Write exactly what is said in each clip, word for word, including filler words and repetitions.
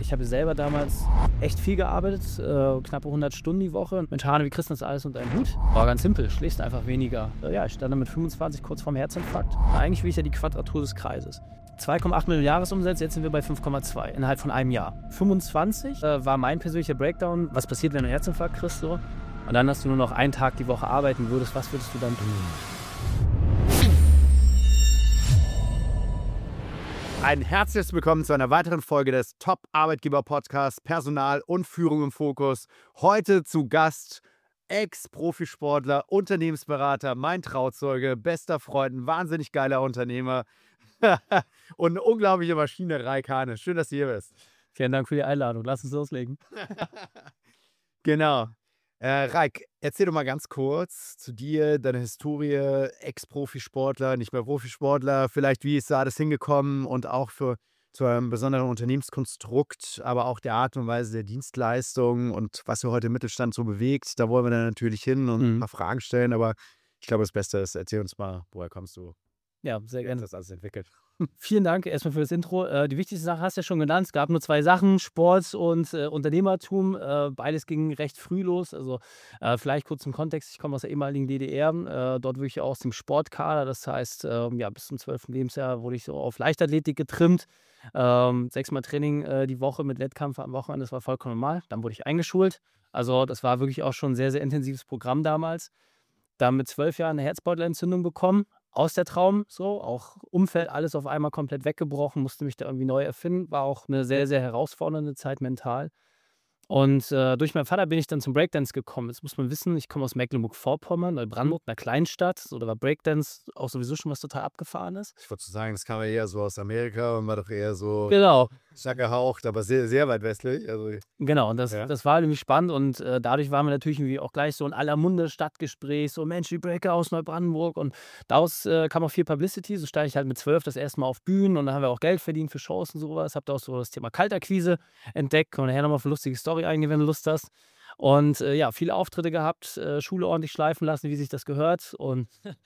Ich habe selber damals echt viel gearbeitet, äh, knappe hundert Stunden die Woche. Mensch, Hane, wie kriegst du das alles unter einen Hut? War ganz simpel, schläfst einfach weniger. Äh, ja, ich stand dann mit fünfundzwanzig kurz vorm Herzinfarkt. Eigentlich will ich ja die Quadratur des Kreises. zwei Komma acht Millionen Jahresumsatz, jetzt sind wir bei fünf Komma zwei innerhalb von einem Jahr. fünfundzwanzig äh, war mein persönlicher Breakdown. Was passiert, wenn du einen Herzinfarkt kriegst? So? Und dann, dass du nur noch einen Tag die Woche arbeiten würdest, was würdest du dann tun? Ein herzliches Willkommen zu einer weiteren Folge des Top-Arbeitgeber-Podcasts Personal und Führung im Fokus. Heute zu Gast Ex-Profisportler, Unternehmensberater, mein Trauzeuge, bester Freund, ein wahnsinnig geiler Unternehmer und eine unglaubliche Maschine, Raik Hane. Schön, dass du hier bist. Vielen Dank für die Einladung. Lass uns loslegen. Genau. Äh, Raik, erzähl doch mal ganz kurz zu dir, deine Historie, Ex-Profisportler, nicht mehr Profisportler, vielleicht wie ist da alles hingekommen und auch für, zu einem besonderen Unternehmenskonstrukt, aber auch der Art und Weise der Dienstleistung und was für heute im Mittelstand so bewegt. Da wollen wir dann natürlich hin und Mhm. ein paar Fragen stellen, aber ich glaube, das Beste ist, erzähl uns mal, woher kommst du, Ja, sehr wie hat gerne. das alles entwickelt? Vielen Dank erstmal für das Intro. Äh, die wichtigste Sache hast du ja schon genannt. Es gab nur zwei Sachen, Sport und äh, Unternehmertum. Äh, beides ging recht früh los. Also äh, vielleicht kurz zum Kontext. Ich komme aus der ehemaligen D D R. Äh, dort wirklich aus dem Sportkader. Das heißt, ähm, ja, bis zum zwölften Lebensjahr wurde ich so auf Leichtathletik getrimmt. Ähm, sechsmal Training äh, die Woche mit Wettkampf am Wochenende. Das war vollkommen normal. Dann wurde ich eingeschult. Also das war wirklich auch schon ein sehr, sehr intensives Programm damals. Dann mit zwölf Jahren eine Herzbeutelentzündung bekommen. Aus der Traum, so, auch Umfeld, alles auf einmal komplett weggebrochen, musste mich da irgendwie neu erfinden, war auch eine sehr, sehr herausfordernde Zeit mental. Und äh, durch meinen Vater bin ich dann zum Breakdance gekommen. Jetzt muss man wissen, ich komme aus Mecklenburg-Vorpommern, Neubrandenburg, einer Kleinstadt. So, da war Breakdance auch sowieso schon was total Abgefahrenes. Ich wollte sagen, das kam ja eher so aus Amerika und war doch eher so Genau, stark gehaucht, aber sehr, sehr weit westlich. Also, genau. Und das, Ja. das war irgendwie spannend. Und äh, dadurch waren wir natürlich irgendwie auch gleich so in aller Munde Stadtgespräch. So, Mensch, die Breaker aus Neubrandenburg. Und daraus äh, kam auch viel Publicity. So steige ich halt mit zwölf das erste Mal auf Bühnen. Und dann haben wir auch Geld verdient für Shows und sowas. Hab da auch so das Thema Kaltakquise entdeckt. Können wir nachher nochmal auf eine lustige Story eingehen, wenn du Lust hast. Und äh, ja, viele Auftritte gehabt, äh, Schule ordentlich schleifen lassen, wie sich das gehört. Und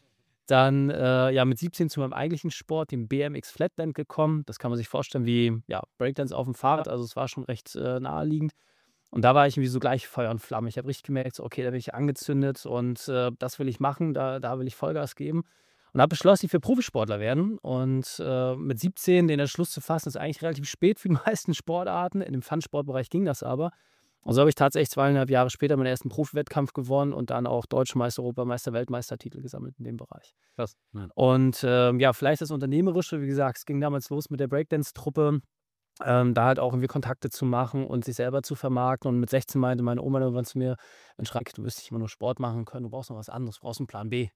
dann äh, ja mit siebzehn zu meinem eigentlichen Sport, dem B M X Flatland, gekommen. Das kann man sich vorstellen wie ja, Breakdance auf dem Fahrrad. Also es war schon recht äh, naheliegend. Und da war ich irgendwie so gleich Feuer und Flamme. Ich habe richtig gemerkt, so, okay, da bin ich angezündet und äh, das will ich machen, da, da will ich Vollgas geben. Und habe beschlossen, ich will Profisportler werden. Und äh, mit siebzehn den Entschluss zu fassen, ist eigentlich relativ spät für die meisten Sportarten. In dem Fun-Sportbereich ging das aber. Und so habe ich tatsächlich zweieinhalb Jahre später meinen ersten Profiwettkampf gewonnen und dann auch Deutscher Meister, Europameister, Weltmeistertitel gesammelt in dem Bereich. Krass. Und ähm, ja, vielleicht das Unternehmerische, wie gesagt, es ging damals los mit der Breakdance-Truppe, ähm, da halt auch irgendwie Kontakte zu machen und sich selber zu vermarkten. Und mit sechzehn meinte meine Oma irgendwann zu mir, Mensch, Raik, du wirst nicht immer nur Sport machen können, du brauchst noch was anderes, du brauchst einen Plan B.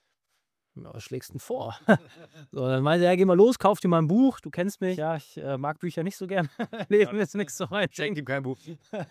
Ja, was schlägst du denn vor? So, dann meinte er, ja, geh mal los, kauf dir mal ein Buch, du kennst mich. Ja, ich äh, mag Bücher nicht so gern. Leben ist nichts so rein. Schenk ihm kein Buch.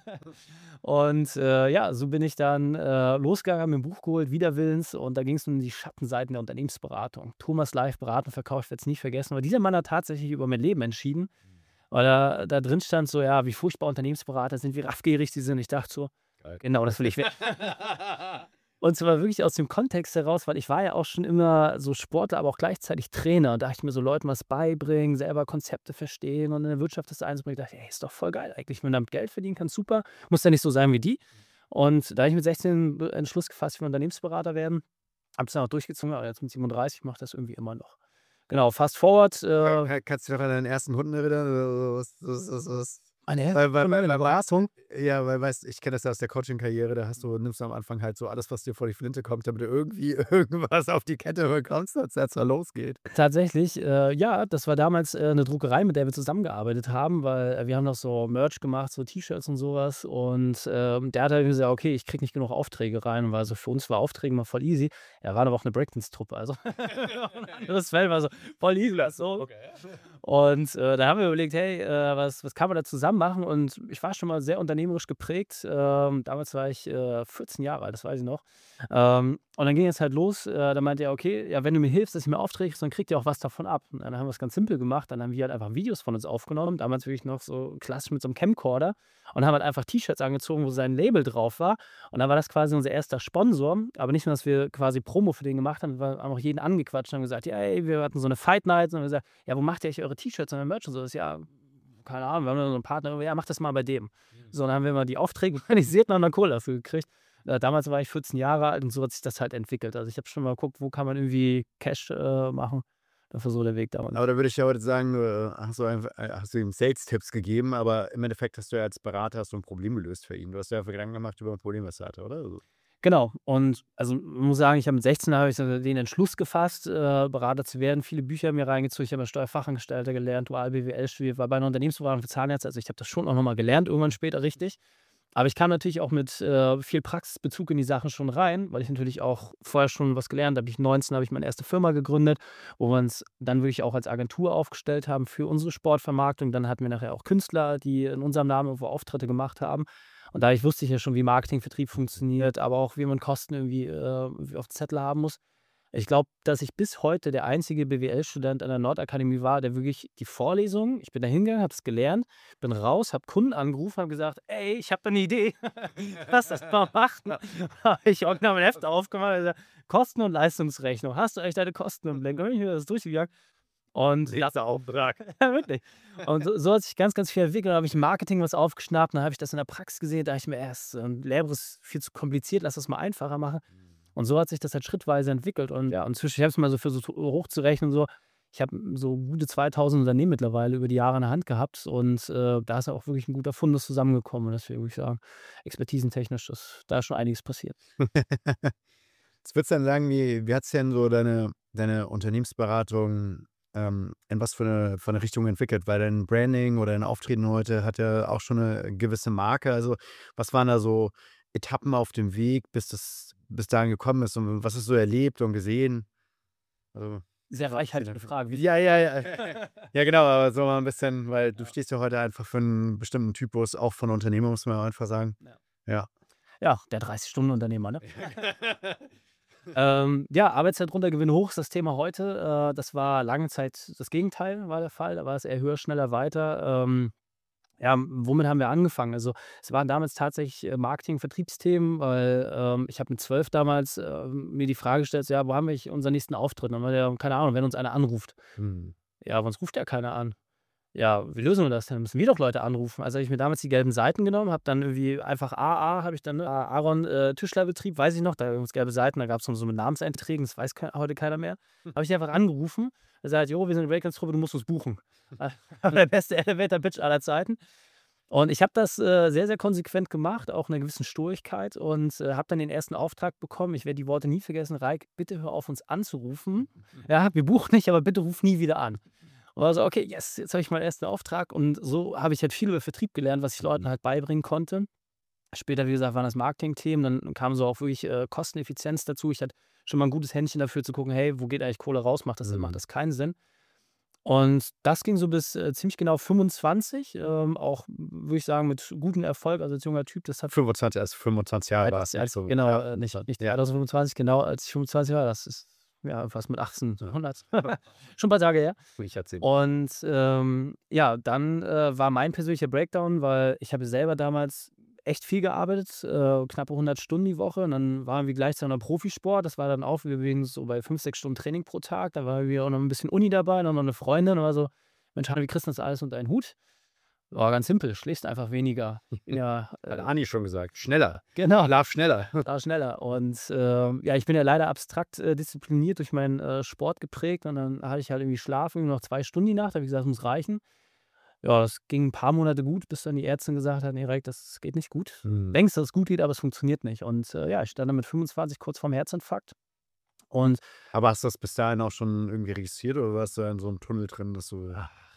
Und äh, ja, so bin ich dann äh, losgegangen, habe mir ein Buch geholt, Widerwillens. Und da ging es um die Schattenseiten der Unternehmensberatung. Thomas Live, Beraten, Verkauf, ich werde es nie vergessen. Aber dieser Mann hat tatsächlich über mein Leben entschieden. Weil da, da drin stand so, ja, wie furchtbar Unternehmensberater sind, wie raffgierig sie sind. Ich dachte so, Geil. genau, das will ich werden. Und zwar wirklich aus dem Kontext heraus, weil ich war ja auch schon immer so Sportler, aber auch gleichzeitig Trainer. Und da dachte ich mir so, Leuten was beibringen, selber Konzepte verstehen und in der Wirtschaft das einzubringen. Ich dachte, ey, ist doch voll geil eigentlich, wenn man damit Geld verdienen kann, super. Muss ja nicht so sein wie die. Und da habe ich mit sechzehn den Entschluss gefasst, ich will Unternehmensberater werden. Habe es dann auch durchgezogen, aber jetzt mit siebenunddreißig mache ich das irgendwie immer noch. Genau, fast forward. Äh, Kannst du dich noch an deinen ersten Hunden erinnern? Was, was, was, was? eine Weil, weil, weil, weil, Überraschung. ja, weil, weißt ich kenne das ja aus der Coaching-Karriere, da hast du, nimmst du am Anfang halt so alles, was dir vor die Flinte kommt, damit du irgendwie irgendwas auf die Kette bekommst, dass es dann losgeht. Tatsächlich, äh, ja, das war damals äh, eine Druckerei, mit der wir zusammengearbeitet haben, weil äh, wir haben noch so Merch gemacht, so T-Shirts und sowas. Und ähm, der hat halt gesagt, okay, ich kriege nicht genug Aufträge rein. Und war so, für uns war Aufträge mal voll easy. Ja, war aber auch eine Breakdance-Truppe, also ein anderes Feld war so voll easy. So. Okay. Und äh, da haben wir überlegt, hey, äh, was, was kann man da zusammen machen? Und ich war schon mal sehr unternehmerisch geprägt. Ähm, damals war ich äh, vierzehn Jahre alt, das weiß ich noch. Ähm, und dann ging es halt los. Äh, da meinte er, okay, ja, wenn du mir hilfst, dass ich mir Aufträge kriege, dann kriegt ihr auch was davon ab. Und dann haben wir es ganz simpel gemacht. Dann haben wir halt einfach Videos von uns aufgenommen. Damals wirklich noch so klassisch mit so einem Camcorder. Und haben halt einfach T-Shirts angezogen, wo sein Label drauf war. Und dann war das quasi unser erster Sponsor. Aber nicht nur, dass wir quasi Promo für den gemacht haben, wir haben auch jeden angequatscht und haben gesagt, ja, ey, wir hatten so eine Fight Night. Und haben gesagt, ja, wo macht ihr euch eure T-Shirts und euer Merch und so? Das ist ja, keine Ahnung, wir haben dann so einen Partner, ja, mach das mal bei dem. So, dann haben wir mal die Aufträge organisiert und haben dann Kohle dafür gekriegt. Äh, damals war ich vierzehn Jahre alt und so hat sich das halt entwickelt. Also ich habe schon mal geguckt, wo kann man irgendwie Cash äh, machen. Das war so der Weg damals. Aber da würde ich ja heute sagen, du äh, hast, du einfach, äh, hast du ihm Sales-Tipps gegeben, aber im Endeffekt hast du ja als Berater hast du ein Problem gelöst für ihn. Du hast ja Gedanken gemacht über ein Problem, was er hatte, oder? Also, Genau. Und also man muss sagen, ich habe mit sechzehn habe ich so den Entschluss gefasst, äh, Berater zu werden. Viele Bücher mir reingezogen. Ich habe als Steuerfachangestellter gelernt, dual B W L studiert, war bei einer Unternehmensberatung für Zahnärzte. Also ich habe das schon auch nochmal gelernt, irgendwann später richtig. Aber ich kam natürlich auch mit äh, viel Praxisbezug in die Sachen schon rein, weil ich natürlich auch vorher schon was gelernt habe. Ich neunzehn habe ich meine erste Firma gegründet, wo wir uns dann wirklich auch als Agentur aufgestellt haben für unsere Sportvermarktung. Dann hatten wir nachher auch Künstler, die in unserem Namen irgendwo Auftritte gemacht haben. Und dadurch wusste ich ja schon, wie Marketing, Vertrieb funktioniert, aber auch, wie man Kosten irgendwie äh, auf Zettel haben muss. Ich glaube, dass ich bis heute der einzige B W L-Student an der Nordakademie war, der wirklich die Vorlesungen, ich bin da hingegangen, habe es gelernt, bin raus, habe Kunden angerufen, habe gesagt, ey, ich habe da eine Idee, lass das mal machen. Habe ich auch mein Heft aufgemacht, hab gesagt, Kosten- und Leistungsrechnung, hast du eigentlich deine Kosten im Blick? Und ich bin das durchgegangen. Und nächster Auftrag. ja, wirklich. Und so, so hat sich ganz, ganz viel entwickelt. Dann habe ich im Marketing was aufgeschnappt, dann habe ich das in der Praxis gesehen, da dachte ich mir erst, ein Lehrer ist viel zu kompliziert, lass das mal einfacher machen. Und so hat sich das halt schrittweise entwickelt. Und ja, und zwischen, ich habe es mal so versucht hochzurechnen, so. Ich habe so gute zweitausend Unternehmen mittlerweile über die Jahre in der Hand gehabt und äh, da ist ja auch wirklich ein guter Fundus zusammengekommen. Und deswegen würde ich sagen, expertisentechnisch, das, da ist schon einiges passiert. Jetzt würdest du dann sagen, wie, wie hat es denn so deine, deine Unternehmensberatung ähm, in was für eine, für eine Richtung entwickelt? Weil dein Branding oder dein Auftreten heute hat ja auch schon eine gewisse Marke. Also was waren da so Etappen auf dem Weg, bis das bis dahin gekommen ist und was hast du erlebt und gesehen? Also, Sehr reichhaltige Frage. Wie- ja, ja, ja. Ja, genau, aber so mal ein bisschen, weil du stehst ja heute einfach für einen bestimmten Typus, auch von Unternehmer, muss man ja einfach sagen. Ja. Ja. Ja, der dreißig-Stunden-Unternehmer, ne? ähm, ja, Arbeitszeit runter, Gewinn hoch ist das Thema heute. Äh, das war lange Zeit das Gegenteil, war der Fall. Da war es eher höher, schneller, weiter. Ähm, ja, womit haben wir angefangen? Also es waren damals tatsächlich äh, Marketing-, Vertriebsthemen, weil ähm, ich habe mit zwölf damals äh, mir die Frage gestellt, so, ja, wo haben wir unseren nächsten Auftritt? Und dann war der, keine Ahnung, wenn uns einer anruft. Hm. Ja, aber uns ruft ja keiner an. Ja, wie lösen wir das denn? Müssen wir doch Leute anrufen. Also habe ich mir damals die gelben Seiten genommen, habe dann irgendwie einfach A A, habe ich dann, ne, Aaron äh, Tischlerbetrieb, weiß ich noch, da gab es gelbe Seiten, da gab es so mit Namenseinträgen, das weiß ke heute keiner mehr. Habe ich die einfach angerufen, er sagt, jo, wir sind eine Breakdance-Truppe, du musst uns buchen. Der beste Elevator-Pitch aller Zeiten. Und ich habe das äh, sehr, sehr konsequent gemacht, auch in einer gewissen Sturigkeit und äh, habe dann den ersten Auftrag bekommen. Ich werde die Worte nie vergessen. Reik, bitte hör auf, uns anzurufen. Ja, wir buchen nicht, aber bitte ruf nie wieder an. Und war so, okay, yes, jetzt habe ich meinen ersten Auftrag. Und so habe ich halt viel über Vertrieb gelernt, was ich Leuten halt beibringen konnte. Später, wie gesagt, waren das Marketing-Themen. Dann kam so auch wirklich äh, Kosteneffizienz dazu. Ich hatte schon mal ein gutes Händchen dafür zu gucken, hey, wo geht eigentlich Kohle raus? Macht das Sinn, macht das keinen Sinn? Und das ging so bis äh, ziemlich genau fünfundzwanzig, ähm, auch, würde ich sagen, mit gutem Erfolg. Also als junger Typ, das hat fünfundzwanzig, erst fünfundzwanzig Jahre war es. ja, Also, genau, ja. äh, nicht, nicht zweitausendfünfundzwanzig, genau, als ich fünfundzwanzig war, das ist ja fast mit achtzehnhundert. Schon ein paar Tage her. Ich erzähle. Und ähm, ja, dann äh, war mein persönlicher Breakdown, weil ich habe selber damals echt viel gearbeitet, äh, knappe hundert Stunden die Woche. Und dann waren wir gleichzeitig noch Profisport. Das war dann auch übrigens so bei fünf, sechs Stunden Training pro Tag. Da war wir auch noch ein bisschen Uni dabei, dann noch eine Freundin. Und war so, Mensch, Hanna, wie kriegst du das alles unter einen Hut? War ganz simpel, schläfst einfach weniger. Ich bin ja, Hat äh, Ani schon gesagt. Schneller. genau, Schlaf schneller. da schneller. Und ähm, ja, ich bin ja leider abstrakt äh, diszipliniert durch meinen äh, Sport geprägt. Und dann hatte ich halt irgendwie Schlaf, irgendwie noch zwei Stunden die Nacht. Da habe ich gesagt, das muss reichen. Ja, das ging ein paar Monate gut, bis dann die Ärztin gesagt hat, nee, Reik, das geht nicht gut. Hm. Denkst, dass es gut geht, aber es funktioniert nicht. Und äh, ja, ich stand dann mit fünfundzwanzig kurz vorm Herzinfarkt. Und Aber hast du das bis dahin auch schon irgendwie registriert oder warst du da in so einem Tunnel drin, dass du.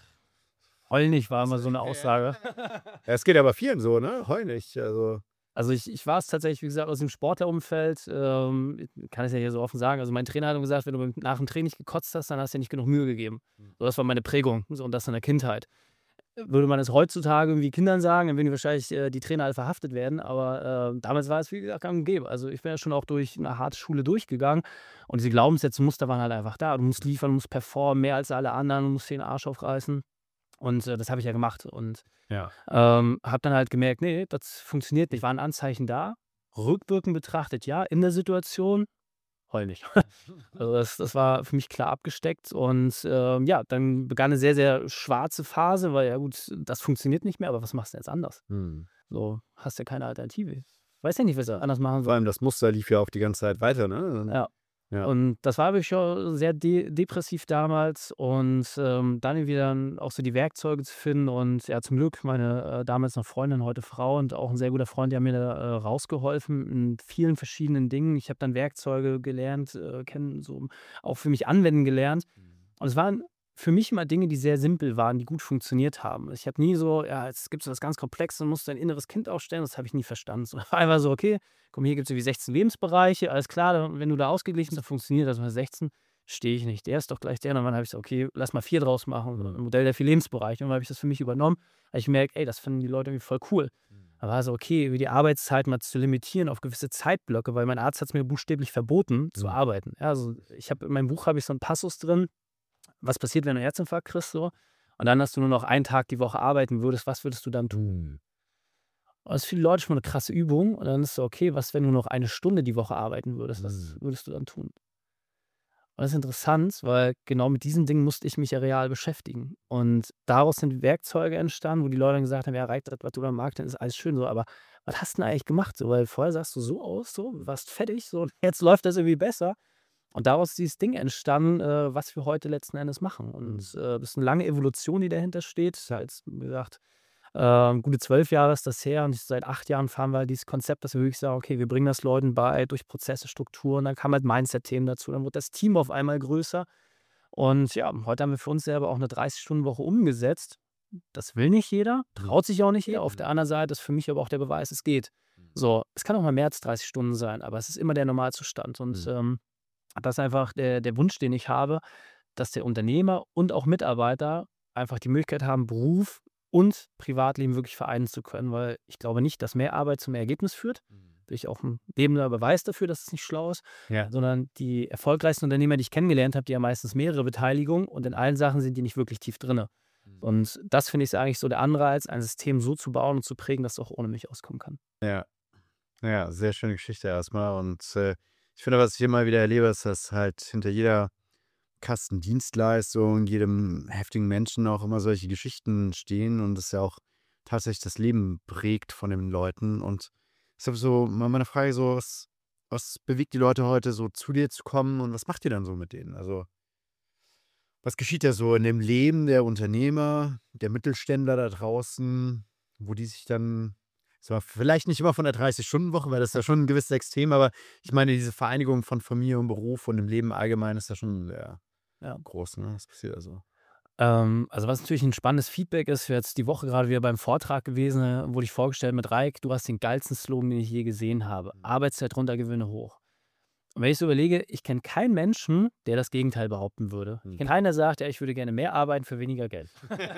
heul nicht war immer so eine Aussage. Ja, es geht aber vielen so, ne? Heul nicht. Also. Also ich, ich war es tatsächlich, wie gesagt, aus dem Sportlerumfeld, ähm, ich kann es ja hier so offen sagen. Also mein Trainer hat gesagt, wenn du nach dem Training nicht gekotzt hast, dann hast du dir nicht genug Mühe gegeben. So, das war meine Prägung, so, und das in der Kindheit. Würde man es heutzutage irgendwie Kindern sagen, dann würden die wahrscheinlich äh, die Trainer alle verhaftet werden. Aber äh, damals war es, wie gesagt, gang und gäbe. Also ich bin ja schon auch durch eine harte Schule durchgegangen. Und diese Glaubenssätze-Muster waren halt einfach da. Du musst liefern, du musst performen, mehr als alle anderen, du musst dir den Arsch aufreißen. Und äh, das habe ich ja gemacht. Und Ja. ähm, habe dann halt gemerkt, nee, das funktioniert nicht. Waren Anzeichen da. Rückwirkend betrachtet, ja, in der Situation heul nicht. Also das, das war für mich klar abgesteckt und ähm, ja, dann begann eine sehr, sehr schwarze Phase, weil ja gut, das funktioniert nicht mehr, aber was machst du jetzt anders? Hm. So, hast ja keine Alternative. Weiß ja nicht, was du anders machen Vor soll. allem das Muster lief ja auch die ganze Zeit weiter, ne? Ja. Ja. Und das war wirklich schon sehr de depressiv damals und ähm, dann irgendwie dann auch so die Werkzeuge zu finden und ja, zum Glück meine äh, damals noch Freundin, heute Frau und auch ein sehr guter Freund, die haben mir da äh, rausgeholfen in vielen verschiedenen Dingen. Ich habe dann Werkzeuge gelernt, äh, kennen, so auch für mich anwenden gelernt. Und es waren für mich immer Dinge, die sehr simpel waren, die gut funktioniert haben. Ich habe nie so, ja, jetzt gibt es was ganz Komplexes und musst dein inneres Kind aufstellen, das habe ich nie verstanden. Es war einfach so, okay, guck mal, hier gibt es irgendwie sechzehn Lebensbereiche, alles klar, dann, wenn du da ausgeglichen bist, dann funktioniert das. Mit sechzehn stehe ich nicht, der ist doch gleich der. Und dann habe ich so, okay, lass mal vier draus machen, so ein Modell der vier Lebensbereiche. Und dann habe ich das für mich übernommen, weil ich merke, ey, das finden die Leute irgendwie voll cool. Aber war so, okay, über die Arbeitszeit mal zu limitieren auf gewisse Zeitblöcke, weil mein Arzt hat es mir buchstäblich verboten, zu Mhm. arbeiten. Ja, also ich habe in meinem Buch habe ich so einen Passus drin, was passiert, wenn du einen Herzinfarkt kriegst, so. Und dann, dass du nur noch einen Tag die Woche arbeiten würdest, was würdest du dann tun? Hm. Und das ist für die Leute schon mal eine krasse Übung. Und dann ist so, okay, was, wenn du noch eine Stunde die Woche arbeiten würdest, was Hm. würdest du dann tun? Und das ist interessant, weil genau mit diesen Dingen musste ich mich ja real beschäftigen. Und daraus sind Werkzeuge entstanden, wo die Leute dann gesagt haben, ja, reicht das, was du da magst, dann ist alles schön so, aber was hast du denn eigentlich gemacht? So, weil vorher sahst du so aus, so, warst fertig, so, und jetzt läuft das irgendwie besser. Und daraus ist dieses Ding entstanden, äh, was wir heute letzten Endes machen. Und äh, das ist eine lange Evolution, die dahinter steht. Halt, wie gesagt, ähm, gute zwölf Jahre ist das her und seit acht Jahren fahren wir halt dieses Konzept, dass wir wirklich sagen, okay, wir bringen das Leuten bei durch Prozesse, Strukturen, dann kamen halt Mindset-Themen dazu, dann wurde das Team auf einmal größer. Und ja, heute haben wir für uns selber auch eine dreißig-Stunden-Woche umgesetzt. Das will nicht jeder, traut sich auch nicht jeder. Auf der anderen Seite ist für mich aber auch der Beweis, es geht. So, es kann auch mal mehr als dreißig Stunden sein, aber es ist immer der Normalzustand. Und Mhm. ähm, das ist einfach der, der Wunsch, den ich habe, dass der Unternehmer und auch Mitarbeiter einfach die Möglichkeit haben, Beruf und Privatleben wirklich vereinen zu können, weil ich glaube nicht, dass mehr Arbeit zu mehr Ergebnis führt. Bin ich auch ein lebender Beweis dafür, dass es nicht schlau ist, Ja. sondern die erfolgreichsten Unternehmer, die ich kennengelernt habe, die haben meistens mehrere Beteiligungen und in allen Sachen sind die nicht wirklich tief drin. Und das finde ich ist eigentlich so der Anreiz, ein System so zu bauen und zu prägen, dass es auch ohne mich auskommen kann. Ja. Ja, sehr schöne Geschichte erstmal. Und äh, ich finde, was ich immer wieder erlebe, ist, dass halt hinter jeder Kastendienstleistung, jedem heftigen Menschen auch immer solche Geschichten stehen und es ja auch tatsächlich das Leben prägt von den Leuten. Und deshalb so mal meine Frage so, was, was bewegt die Leute heute so zu dir zu kommen und was macht ihr dann so mit denen? Also was geschieht ja so in dem Leben der Unternehmer, der Mittelständler da draußen, wo die sich dann, sag mal, vielleicht nicht immer von der dreißig-Stunden-Woche, weil das ist ja schon ein gewisses Extrem, aber ich meine, diese Vereinigung von Familie und Beruf und dem Leben allgemein ist ja schon sehr Ja. groß, ne? Was passiert da so? Ähm, also was natürlich ein spannendes Feedback ist, wir jetzt die Woche gerade wieder beim Vortrag gewesen, äh, wurde ich vorgestellt mit Reik, du hast den geilsten Slogan, den ich je gesehen habe. Arbeitszeit runter, Gewinne hoch. Und wenn ich so überlege, ich kenne keinen Menschen, der das Gegenteil behaupten würde. Ich Hm. kenne keinen, der sagt, ja, ich würde gerne mehr arbeiten für weniger Geld.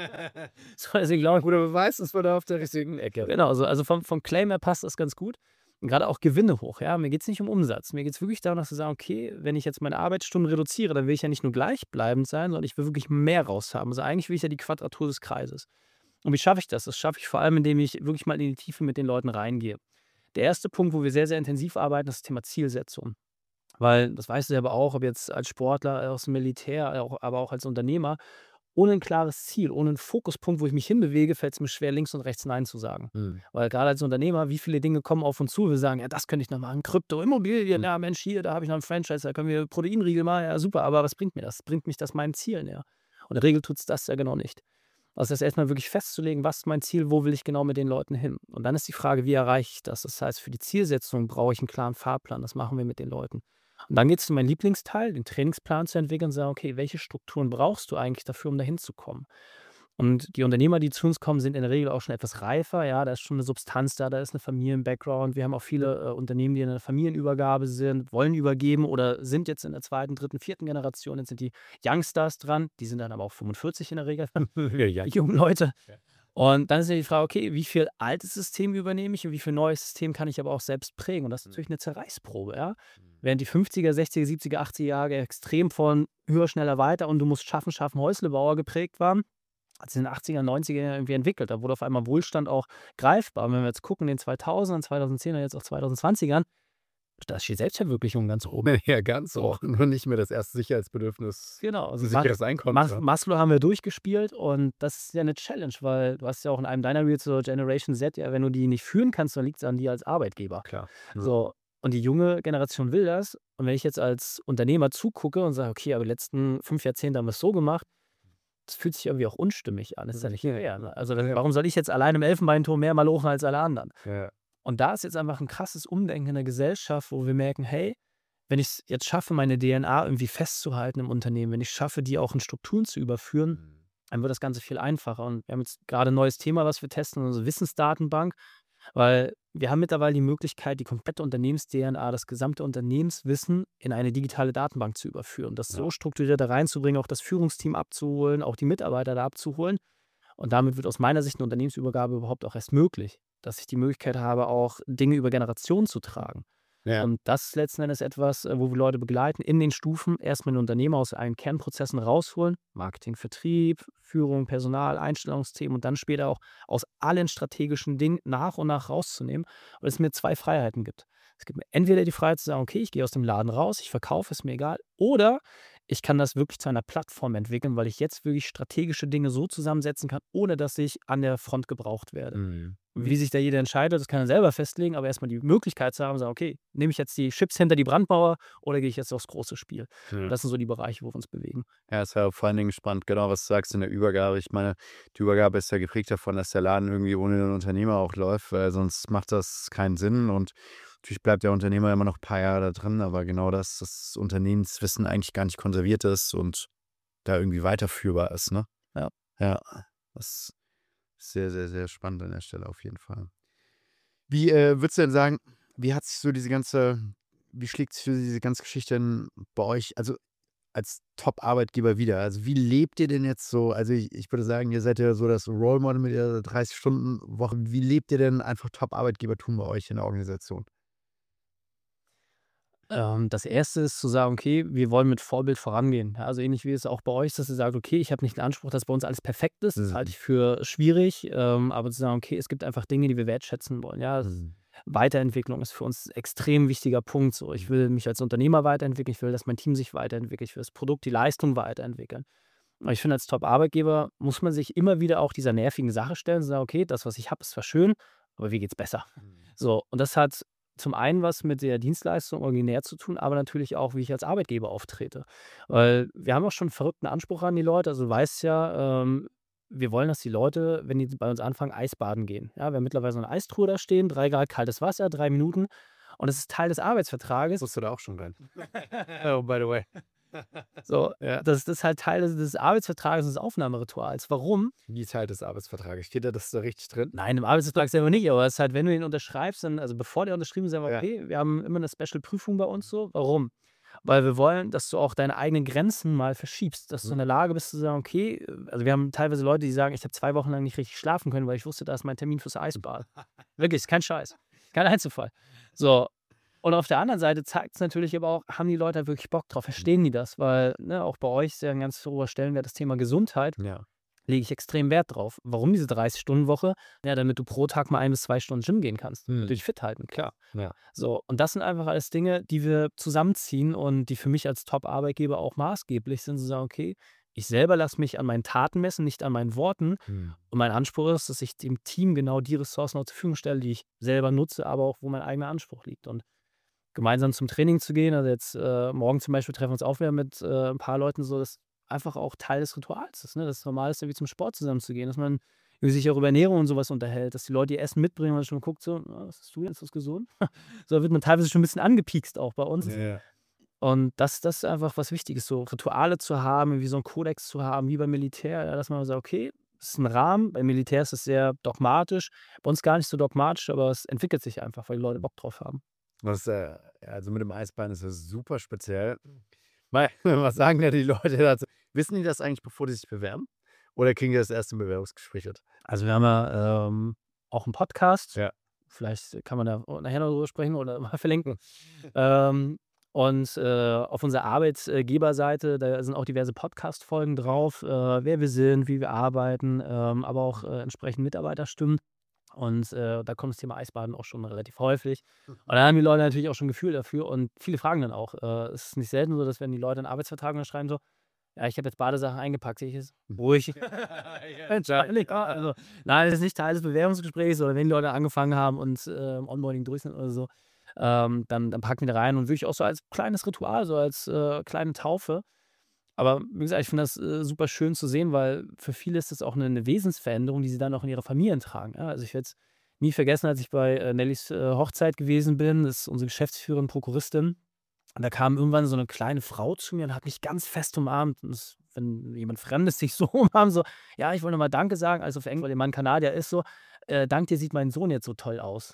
So, deswegen glaube ich, Guter Beweis, dass wir da auf der richtigen Ecke. genau, also, also vom, vom Claim her passt das ganz gut. Und gerade auch Gewinne hoch. Ja? Mir geht es nicht um Umsatz. Mir geht es wirklich darum, dass wir sagen, okay, wenn ich jetzt meine Arbeitsstunden reduziere, dann will ich ja nicht nur gleichbleibend sein, sondern ich will wirklich mehr raushaben. Also eigentlich will ich ja die Quadratur des Kreises. Und wie schaffe ich das? Das schaffe ich vor allem, indem ich wirklich mal in die Tiefe mit den Leuten reingehe. Der erste Punkt, wo wir sehr, sehr intensiv arbeiten, ist das Thema Zielsetzung. Weil, das weißt du ja aber auch, ob jetzt als Sportler, aus dem Militär, auch, aber auch als Unternehmer, ohne ein klares Ziel, ohne einen Fokuspunkt, wo ich mich hinbewege, fällt es mir schwer, links und rechts Nein zu sagen. Hm. Weil gerade als Unternehmer, wie viele Dinge kommen auf uns zu, wir sagen, ja, das könnte ich noch machen, Krypto, Immobilien, Hm. ja, Mensch, hier, da habe ich noch ein Franchise, da können wir Proteinriegel machen, ja, super, aber was bringt mir das? Bringt mich das meinen Zielen näher? Und in der Regel tut es das ja genau nicht. Also das erstmal wirklich festzulegen, was ist mein Ziel, wo will ich genau mit den Leuten hin? Und dann ist die Frage, wie erreiche ich das? Das heißt, für die Zielsetzung brauche ich einen klaren Fahrplan, das machen wir mit den Leuten. Und dann geht es um meinen Lieblingsteil, den Trainingsplan zu entwickeln und sagen, okay, welche Strukturen brauchst du eigentlich dafür, um dahin zu kommen? Und die Unternehmer, die zu uns kommen, sind in der Regel auch schon etwas reifer. Ja, da ist schon eine Substanz da, da ist eine Familien-Background. Wir haben auch viele äh, Unternehmen, die in der Familienübergabe sind, wollen übergeben oder sind jetzt in der zweiten, dritten, vierten Generation. Jetzt sind die Youngstars dran, die sind dann aber auch fünfundvierzig in der Regel, Ja. die jungen Leute. Ja. Und dann ist ja die Frage, okay, wie viel altes System übernehme ich und wie viel neues System kann ich aber auch selbst prägen? Und das ist natürlich eine Zerreißprobe, ja. Während die fünfziger, sechziger, siebziger, achtziger Jahre extrem von höher, schneller, weiter und du musst schaffen, schaffen, Häuslebauer geprägt waren, hat sich in den achtziger, neunziger Jahren irgendwie entwickelt. Da wurde auf einmal Wohlstand auch greifbar. Und wenn wir jetzt gucken, in den zweitausendern, zweitausendzehner, jetzt auch zweitausendzwanzigern, da steht Selbstverwirklichung ganz oben. Ja, ganz So. so. Nur nicht mehr das erste Sicherheitsbedürfnis, Genau. ein Also Ma sicheres Einkommen Mas zu haben. Maslow haben wir durchgespielt und das ist ja eine Challenge, weil du hast ja auch in einem deiner Reels so Generation Z, ja, wenn du die nicht führen kannst, dann liegt es an dir als Arbeitgeber. Klar. Ja. So, und die junge Generation will das. Und wenn ich jetzt als Unternehmer zugucke und sage: „Okay, aber die letzten fünf Jahrzehnte haben wir es so gemacht“, das fühlt sich irgendwie auch unstimmig an. Das ist ja nicht Ja. fair, ne? Also, das Ja. warum soll ich jetzt allein im Elfenbeinturm mehr malochen als alle anderen? Ja. Und da ist jetzt einfach ein krasses Umdenken in der Gesellschaft, wo wir merken: „Hey, wenn ich es jetzt schaffe, meine D N A irgendwie festzuhalten im Unternehmen, wenn ich schaffe, die auch in Strukturen zu überführen, Mhm. dann wird das Ganze viel einfacher.“ Und wir haben jetzt gerade ein neues Thema, was wir testen, unsere Wissensdatenbank, weil wir haben mittlerweile die Möglichkeit, die komplette Unternehmens-D N A, das gesamte Unternehmenswissen in eine digitale Datenbank zu überführen. Das Ja. so strukturiert da reinzubringen, auch das Führungsteam abzuholen, auch die Mitarbeiter da abzuholen. Und damit wird aus meiner Sicht eine Unternehmensübergabe überhaupt auch erst möglich, dass ich die Möglichkeit habe, auch Dinge über Generationen zu tragen. Ja. Und das ist letzten Endes etwas, äh, wo wir Leute begleiten, in den Stufen erstmal den Unternehmer aus allen Kernprozessen rausholen, Marketing, Vertrieb, Führung, Personal, Einstellungsthemen und dann später auch aus allen strategischen Dingen nach und nach rauszunehmen, weil es mir zwei Freiheiten gibt. Es gibt mir entweder die Freiheit zu sagen: „Okay, ich gehe aus dem Laden raus, ich verkaufe, ist mir egal“, oder ich kann das wirklich zu einer Plattform entwickeln, weil ich jetzt wirklich strategische Dinge so zusammensetzen kann, ohne dass ich an der Front gebraucht werde. Mhm. Wie sich da jeder entscheidet, das kann er selber festlegen, aber erstmal die Möglichkeit zu haben, sagen: „Okay, nehme ich jetzt die Chips hinter die Brandmauer oder gehe ich jetzt aufs große Spiel?“ Ja. Das sind so die Bereiche, wo wir uns bewegen. Ja, ist ja vor allen Dingen spannend, genau, was du sagst in der Übergabe. Ich meine, die Übergabe ist ja geprägt davon, dass der Laden irgendwie ohne den Unternehmer auch läuft, weil sonst macht das keinen Sinn und natürlich bleibt der Unternehmer immer noch ein paar Jahre da drin, aber genau das, das Unternehmenswissen eigentlich gar nicht konserviert ist und da irgendwie weiterführbar ist, ne? Ja. Ja, das ist sehr, sehr, sehr spannend an der Stelle auf jeden Fall. Wie äh, würdest du denn sagen, wie hat sich so diese ganze, wie schlägt sich so diese ganze Geschichte denn bei euch, also als Top-Arbeitgeber wieder? Also wie lebt ihr denn jetzt so? Also ich, ich würde sagen, ihr seid ja so das Role Model mit der dreißig-Stunden-Woche. Wie lebt ihr denn einfach Top-Arbeitgebertum bei euch in der Organisation? Ähm, das erste ist zu sagen: „Okay, wir wollen mit Vorbild vorangehen.“ Ja, also ähnlich wie es auch bei euch ist, dass ihr sagt: „Okay, ich habe nicht den Anspruch, dass bei uns alles perfekt ist.“ Das halte Mhm. ich für schwierig, ähm, aber zu sagen: „Okay, es gibt einfach Dinge, die wir wertschätzen wollen.“ Ja, das Mhm. Weiterentwicklung ist für uns 'n extrem wichtiger Punkt so. Ich will mich als Unternehmer weiterentwickeln, ich will, dass mein Team sich weiterentwickelt, ich will das Produkt, die Leistung weiterentwickeln. Aber ich finde, als Top-Arbeitgeber muss man sich immer wieder auch dieser nervigen Sache stellen und sagen: „Okay, das, was ich habe, ist zwar schön, aber wie geht's besser?“ Mhm. So, und das hat zum einen was mit der Dienstleistung originär zu tun, aber natürlich auch, wie ich als Arbeitgeber auftrete. Weil wir haben auch schon 'n verrückten Anspruch an die Leute. Also, du weißt ja, ähm, wir wollen, dass die Leute, wenn die bei uns anfangen, Eisbaden gehen. Ja, wir haben mittlerweile so 'ne Eistruhe da stehen, drei Grad kaltes Wasser, drei Minuten und das ist Teil des Arbeitsvertrages. Musst du da auch schon rein? Oh, by the way. So, Ja. das das ist halt Teil des des Arbeitsvertrages, des Aufnahmerituals. Warum? Wie Teil des Arbeitsvertrages. Steht da das da richtig drin? Nein, im Arbeitsvertrag selber nicht, aber es ist halt, wenn du ihn unterschreibst, dann also bevor der unterschrieben ist, sagen wir: Ja. „Okay, wir haben immer 'ne Special-Prüfung bei uns so.“ Warum? Weil wir wollen, dass du auch deine eigenen Grenzen mal verschiebst, dass du Mhm. in der Lage bist zu sagen: „Okay“, äh, also wir haben teilweise Leute, die sagen: „Ich habe zwei Wochen lang nicht richtig schlafen können, weil ich wusste, da ist mein Termin fürs Eisbad.“ Wirklich, ist kein Scheiß. Kein Einzelfall. So, und auf der anderen Seite zeigt's natürlich aber auch, haben die Leute da wirklich Bock drauf? Verstehen die das? Weil, ne, auch bei euch ist ja 'n ganz hoher Stellenwert das Thema Gesundheit. Ja. Lege ich extrem Wert drauf. Warum diese dreißig-Stunden-Woche? Ja, damit du pro Tag mal ein bis zwei Stunden Gym gehen kannst. Mhm. Damit du dich fit halten, klar. Ja. So, und das sind einfach alles Dinge, die wir zusammenziehen und die für mich als Top-Arbeitgeber auch maßgeblich sind, zu sagen: „Okay, ich selber lasse mich an meinen Taten messen, nicht an meinen Worten.“ Mhm. Und mein Anspruch ist, dass ich dem Team genau die Ressourcen auch zur Verfügung stelle, die ich selber nutze, aber auch, wo mein eigener Anspruch liegt. Und gemeinsam zum Training zu gehen, also jetzt, äh, morgen zum Beispiel treffen wir uns auch wieder mit, äh, 'n paar Leuten so, das einfach auch Teil des Rituals ist, ne? Das normal ist, irgendwie zum Sport zusammenzugehen, dass man irgendwie sich auch über Ernährung und so was unterhält, dass die Leute ihr Essen mitbringen und man schon guckt so: „Ah, was isst du jetzt? Ist das gesund?“ So, da wird man teilweise schon 'n bisschen angepiekst auch bei uns. Ja, ja. Und das das ist einfach was Wichtiges, so Rituale zu haben, wie so 'n Kodex zu haben, wie beim Militär, ja, dass man sagt: „Okay, das ist 'n Rahmen.“ Beim Militär ist es sehr dogmatisch, bei uns gar nicht so dogmatisch, aber es entwickelt sich einfach, weil die Leute Bock drauf haben. Was, äh, also mit dem Eisbein ist das super speziell. Weil, was sagen denn die Leute dazu? Wissen die das eigentlich, bevor die sich bewerben? Oder kriegen die das erst im Bewerbungsgespräch mit? Also, wir haben ja, ähm, auch 'n Podcast. Ja. Vielleicht kann man da nachher noch drüber sprechen oder mal verlinken. Ähm, und, äh, auf unserer Arbeitgeberseite, da sind auch diverse Podcast-Folgen drauf, äh, wer wir sind, wie wir arbeiten, ähm, aber auch, äh, entsprechend Mitarbeiterstimmen. Und äh, da kommt das Thema Eisbaden auch schon relativ häufig. Und dann haben die Leute natürlich auch schon ein Gefühl dafür und viele fragen dann auch. Äh, es ist nicht selten so, dass wenn die Leute einen Arbeitsvertrag unterschreiben, so, ja, ich habe jetzt Badesachen eingepackt, ich ist ruhig. Entscheidenlich, ja, also, nein, das ist nicht Teil des Bewerbungsgesprächs oder wenn die Leute angefangen haben und äh, Onboarding durch sind oder so, ähm, dann, dann packen wir da rein und wirklich auch so als kleines Ritual, so als äh, kleine Taufe. Aber wie gesagt, ich finde das äh, super schön zu sehen, weil für viele ist das auch eine, eine Wesensveränderung, die sie dann auch in ihre Familien tragen. Ja? Also ich werde es nie vergessen, als ich bei äh, Nellys äh, Hochzeit gewesen bin, das ist unsere Geschäftsführerin, Prokuristin. Und da kam irgendwann so eine kleine Frau zu mir und hat mich ganz fest umarmt. Und das, wenn jemand Fremdes sich so umarmt, so, ja, ich wollte mal Danke sagen, also auf Englisch, weil ihr Mann Kanadier ist, so, äh, dank dir sieht mein Sohn jetzt so toll aus.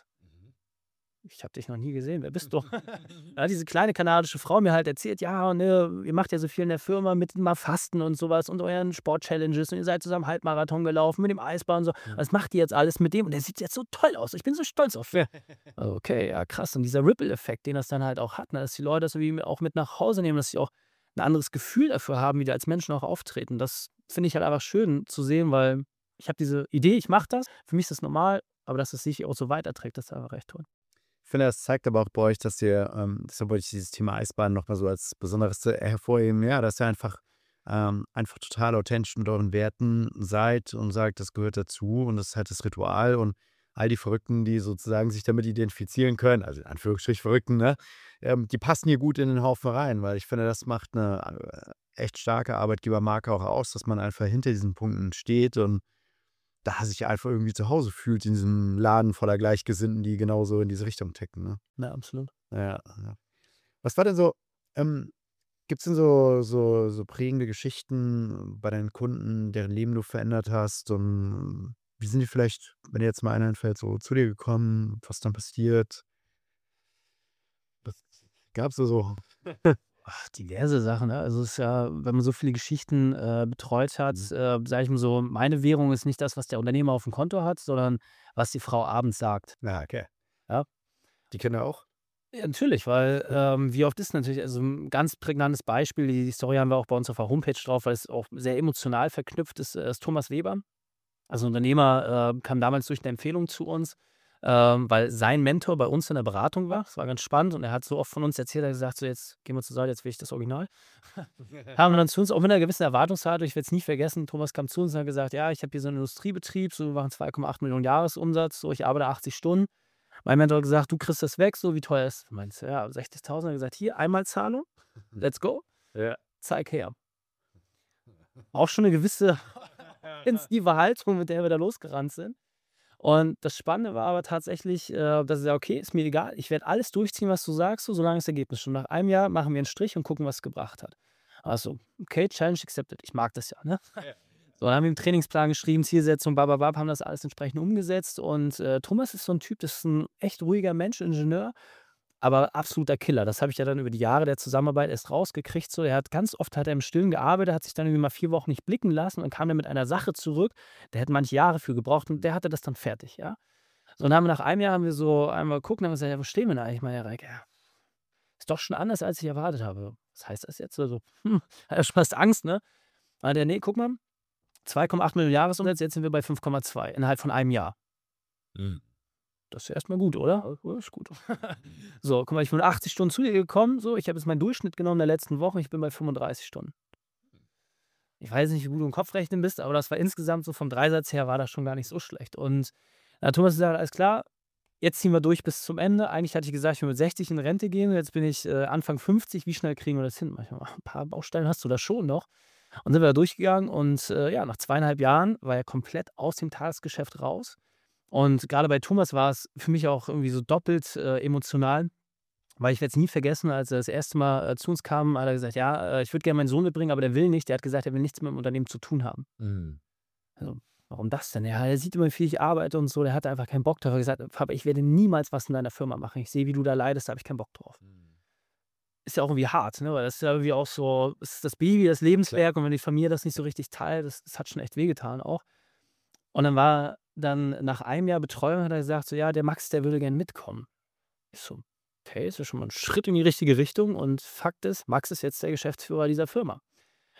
Ich habe dich noch nie gesehen, wer bist du? Da hat diese kleine kanadische Frau mir halt erzählt, ja, ne, ihr macht ja so viel in der Firma mit mal Fasten und sowas und euren Sport-Challenges und ihr seid zusammen Halbmarathon gelaufen mit dem Eisbahn und so. Was macht ihr jetzt alles mit dem? Und der sieht jetzt so toll aus. Ich bin so stolz auf ihn. Okay, ja, krass. Und dieser Ripple-Effekt, den das dann halt auch hat, ne, dass die Leute das irgendwie auch mit nach Hause nehmen, dass sie auch ein anderes Gefühl dafür haben, wie die als Menschen auch auftreten. Das finde ich halt einfach schön zu sehen, weil ich habe diese Idee, ich mache das. Für mich ist das normal, aber dass es sich auch so weiterträgt, das ist einfach recht toll. Ich finde, das zeigt aber auch bei euch, dass ihr, ähm, deshalb wollte ich dieses Thema Eisbaden nochmal so als Besonderes äh, hervorheben, ja, dass ihr einfach, ähm, einfach total authentisch mit euren Werten seid und sagt, das gehört dazu und das ist halt das Ritual und all die Verrückten, die sozusagen sich damit identifizieren können, also in Anführungsstrich Verrückten, ne, ähm, die passen hier gut in den Haufen rein, weil ich finde, das macht eine äh, echt starke Arbeitgebermarke auch aus, dass man einfach hinter diesen Punkten steht und da sich einfach irgendwie zu Hause fühlt in diesem Laden voller Gleichgesinnten, die genauso in diese Richtung ticken, ne? Ja, absolut. Ja, ja. Was war denn so, ähm, gibt es denn so, so, so prägende Geschichten bei deinen Kunden, deren Leben du verändert hast? Und wie sind die vielleicht, wenn dir jetzt mal einer einfällt, so zu dir gekommen? Was dann passiert? Was gab es so? so? Ach, diverse Sachen, ne? Also, es ist ja, wenn man so viele Geschichten äh, betreut hat, Mhm. äh, sage ich mal so, meine Währung ist nicht das, was der Unternehmer auf dem Konto hat, sondern was die Frau abends sagt. Ja, okay. Ja, Die Kinder auch? ja natürlich, weil ähm, wie oft ist natürlich, also ein ganz prägnantes Beispiel, die, die Story haben wir auch bei uns auf der Homepage drauf, weil es auch sehr emotional verknüpft ist, äh, ist Thomas Weber. Also ein Unternehmer äh, kam damals durch eine Empfehlung zu uns, ähm, weil sein Mentor bei uns in der Beratung war. Das war ganz spannend und er hat so oft von uns erzählt, er hat gesagt, so jetzt gehen wir zur Seite, jetzt will ich das Original. Haben dann zu uns auch mit einer gewissen Erwartungshaltung, ich werde es nie vergessen, Thomas kam zu uns und hat gesagt, ja, ich habe hier so einen Industriebetrieb, so wir machen zwei Komma acht Millionen Jahresumsatz, so ich arbeite achtzig Stunden. Mein Mentor hat gesagt, du kriegst das weg, so wie teuer ist. Meinst du, ja, sechzigtausend. Er hat gesagt, hier, Einmalzahlung, let's go, Ja. zeig her. Auch schon eine gewisse intensive Haltung, mit der wir da losgerannt sind. Und das Spannende war aber tatsächlich, äh, dass er sagt, okay, ist mir egal, ich werde alles durchziehen, was du sagst, so, solange das Ergebnis schon nach einem Jahr machen wir einen Strich und gucken, was es gebracht hat. Also, okay, Challenge accepted. Ich mag das ja, ne? Ja. So, dann haben wir einen Trainingsplan geschrieben, Zielsetzung, bababab, haben das alles entsprechend umgesetzt. Und äh, Thomas ist so ein Typ, das ist ein echt ruhiger Mensch, Ingenieur, aber absoluter Killer. Das habe ich ja dann über die Jahre der Zusammenarbeit erst rausgekriegt. So, er hat ganz oft hat er im Stillen gearbeitet, hat sich dann irgendwie mal vier Wochen nicht blicken lassen und kam dann mit einer Sache zurück. Der hätte manche Jahre für gebraucht und der hatte das dann fertig, ja. So, und dann haben wir nach einem Jahr haben wir so einmal geguckt und haben gesagt, ja, wo stehen wir denn eigentlich mal, Herr Reik? Ja, ist doch schon anders, als ich erwartet habe. Was heißt das jetzt? Also, hm, hat er schon fast Angst, ne? Meinte der, nee, guck mal, zwei Komma acht Millionen Jahresumsatz, jetzt sind wir bei fünf Komma zwei innerhalb von einem Jahr. Mhm. Das ist ja erstmal gut, oder? Ja, ist gut. So, guck mal, ich bin achtzig Stunden zu dir gekommen, so, ich habe jetzt meinen Durchschnitt genommen der letzten Woche, ich bin bei fünfunddreißig Stunden. Ich weiß nicht, wie gut du im Kopfrechnen bist, aber das war insgesamt so vom Dreisatz her war das schon gar nicht so schlecht. Und da hat Thomas gesagt, alles klar, jetzt ziehen wir durch bis zum Ende. Eigentlich hatte ich gesagt, ich will mit sechzig in Rente gehen, jetzt bin ich äh, Anfang fünfzig, wie schnell kriegen wir das hin? Manchmal, ein paar Baustellen hast du da schon noch. Und sind wir da durchgegangen und äh, ja, nach zweieinhalb Jahren war er komplett aus dem Tagesgeschäft raus. Und gerade bei Thomas war es für mich auch irgendwie so doppelt äh, emotional, weil ich werde es nie vergessen, als er das erste Mal äh, zu uns kam, hat er gesagt, ja, äh, ich würde gerne meinen Sohn mitbringen, aber der will nicht. Der hat gesagt, er will nichts mit dem Unternehmen zu tun haben. Mhm. Also, warum das denn? Ja, er sieht immer, wie viel ich arbeite und so. Der hatte einfach keinen Bock drauf. Er hat gesagt, Papa, ich werde niemals was in deiner Firma machen. Ich sehe, wie du da leidest, da habe ich keinen Bock drauf. Ist ja auch irgendwie hart, ne? Weil das ist ja irgendwie auch so, es ist das Baby, das Lebenswerk und wenn die Familie das nicht so richtig teilt, das, das hat schon echt wehgetan auch. Und dann war dann nach einem Jahr Betreuung, hat er gesagt, so ja, der Max, der würde gern mitkommen. Ich so, okay, ist ja schon mal ein Schritt in die richtige Richtung und Fakt ist, Max ist jetzt der Geschäftsführer dieser Firma.